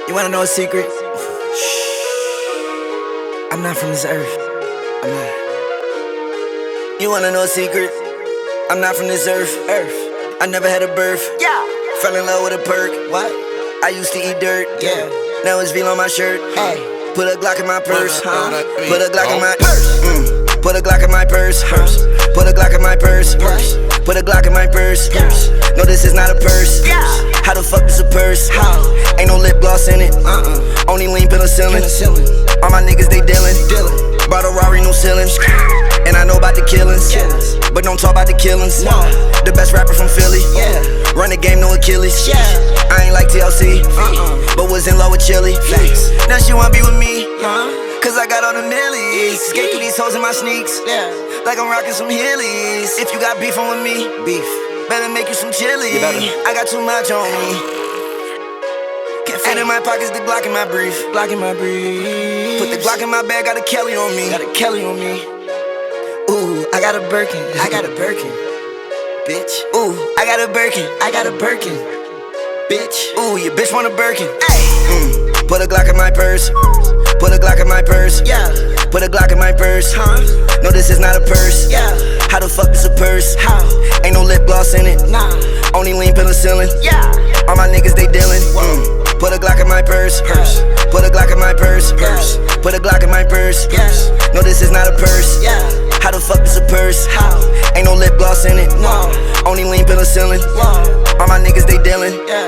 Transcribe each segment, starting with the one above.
You wanna know a secret? I'm not from this earth. I'm not. You wanna know a secret? I'm not from this earth. I never had a birth. Yeah. Fell in love with a perk. What? I used to eat dirt. Yeah. Now it's V on my shirt. Hey. Put a Glock in my purse. Put a Put Glock in my purse. Put a Glock in my purse. Put a Glock in my purse. Put a Glock in my purse. No, this is not a purse. Yeah. How the fuck is a purse? How? Ain't no lip gloss in it. Only lean penicillin. All my niggas they dealin'. Bought a Rari, no ceilings. And I know about the killings, but don't talk about the killings. No. The best rapper from Philly. Yeah. Run the game, no Achilles. Yeah. I ain't like TLC, but was in love with Chili. Facts. Now she wanna be with me, Huh? cause I got all the millies. Skate through these hoes in my sneaks, Yeah. like I'm rocking some Heelys. If you got beef on with me, Beef. better make you some chili. You better. I got too much on me. Can't fit in my pockets, the Glock in my brief. Glock in my breeze. Put the Glock in my bag, got a Kelly on me. Got a Kelly on me. Ooh, I got a Birkin. I got a Birkin. Bitch. Ooh, I got a Birkin. I got a Birkin. Bitch. Ooh, your bitch want a Birkin. Hey. Put a Glock in my purse. Put a Glock in my purse. Yeah. Put a Glock in my purse. Huh? No, this is not a purse. Yeah. How the fuck is a purse? How? Ain't no lip gloss in it. Nah. Only lean penicillin. Yeah. All my niggas they dealin'. Put a Glock in my purse. Put a Glock in my purse. Put a Glock in my purse. Yeah. No, this is not a purse. Yeah. How the fuck is a purse? How? Ain't no lip gloss in it. No. Only lean penicillin. Whoa. All my niggas they dealin'. Yeah.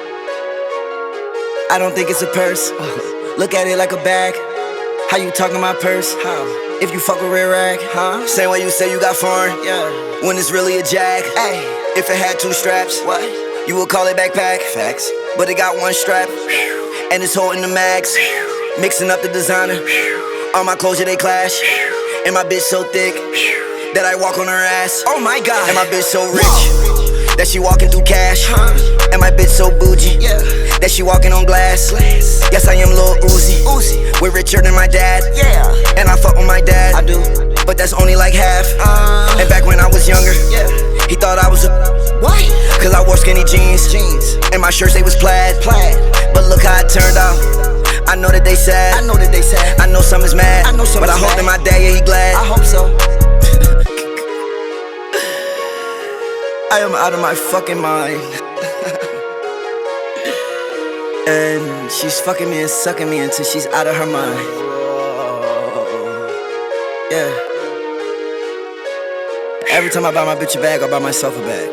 I don't think it's a purse. Look at it like a bag. How you talking my purse? How? If you fuck a rear rag, Huh? same way you say you got foreign. Yeah. When it's really a jag. Hey. If it had two straps, What? you would call it backpack. Facts. But it got one strap, and it's holding the mags. Mixing up the designer. All my clothes, yeah, they clash. And my bitch so thick that I walk on her ass. Oh my God. And my bitch so rich that she walking through cash. Huh? And my bitch so bougie Yeah. that she walking on glass. Yes, I am Lil Uzi. We're richer than my dad. Yeah. And I fuck with my dad. I do. But that's only like half. And back when I was younger, Yeah. he thought I was a What? cause I wore skinny jeans. Jeans. And my shirts, they was plaid. Plaid. But look how it turned out. I know that they sad. I know that they sad. I know some is mad. I know some but is I hope mad. that my dad, yeah, he glad. I hope so. I am out of my fucking mind. And she's fucking me and sucking me until she's out of her mind. Yeah. Every time I buy my bitch a bag, I buy myself a bag.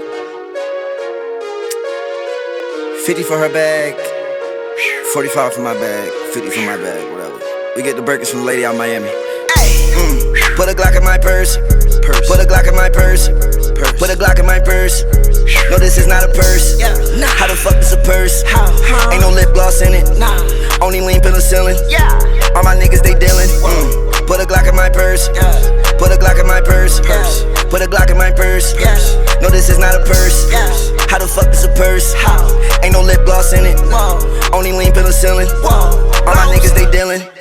50 for her bag, 45 for my bag, 50 for my bag, whatever. We get the burgers from the lady out in Miami. Put a Glock in my purse. Put a Glock in my purse. Put a Glock in my purse. No, this is not a purse. Yeah. Nah. How the fuck is a purse? How? Ain't no lip gloss in it. Nah. Only lean penicillin. Yeah. All my niggas they dealin'. Put a Glock in my purse. Yeah. Put a Glock in my purse. Yeah. Put a Glock in my purse. Yeah. No, this is not a purse. Yeah. How the fuck is a purse? How? Ain't no lip gloss in it. Whoa. Only lean penicillin. Whoa. All my niggas they dealin'.